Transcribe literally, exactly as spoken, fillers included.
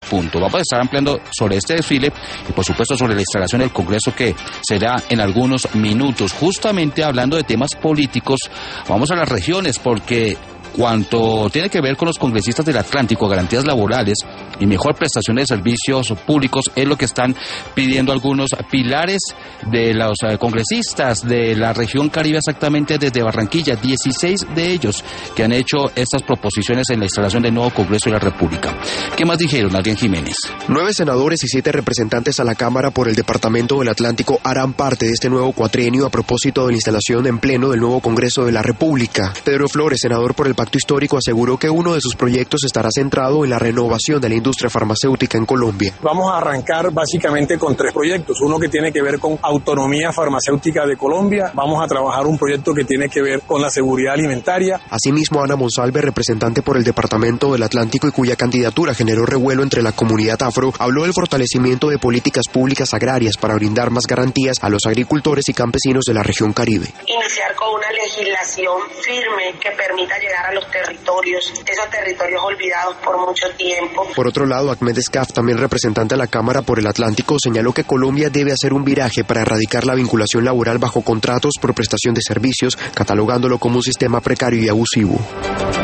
punto. Vamos a estar ampliando sobre este desfile y por supuesto sobre la instalación del Congreso que será en algunos minutos. Justamente hablando de temas políticos, vamos a las regiones porque cuanto tiene que ver con los congresistas del Atlántico, garantías laborales y mejor prestación de servicios públicos es lo que están pidiendo algunos pilares de los congresistas de la región Caribe, exactamente desde Barranquilla, dieciséis de ellos que han hecho estas proposiciones en la instalación del nuevo Congreso de la República. ¿Qué más dijeron, Adrián Jiménez? Nueve senadores y siete representantes a la Cámara por el Departamento del Atlántico harán parte de este nuevo cuatrienio a propósito de la instalación en pleno del nuevo Congreso de la República. Pedro Flores, senador por el Pacto Histórico, aseguró que uno de sus proyectos estará centrado en la renovación de la industria farmacéutica en Colombia. Vamos a arrancar básicamente con tres proyectos. Uno que tiene que ver con autonomía farmacéutica de Colombia. Vamos a trabajar un proyecto que tiene que ver con la seguridad alimentaria. Asimismo, Ana Monsalve, representante por el Departamento del Atlántico y cuya candidatura generó revuelo entre la comunidad afro, habló del fortalecimiento de políticas públicas agrarias para brindar más garantías a los agricultores y campesinos de la región Caribe. Iniciar con una legislación firme que permita llegar a los territorios, esos territorios olvidados por mucho tiempo. Por otro lado, Ahmed Escaf, también representante a la Cámara por el Atlántico, señaló que Colombia debe hacer un viraje para erradicar la vinculación laboral bajo contratos por prestación de servicios, catalogándolo como un sistema precario y abusivo.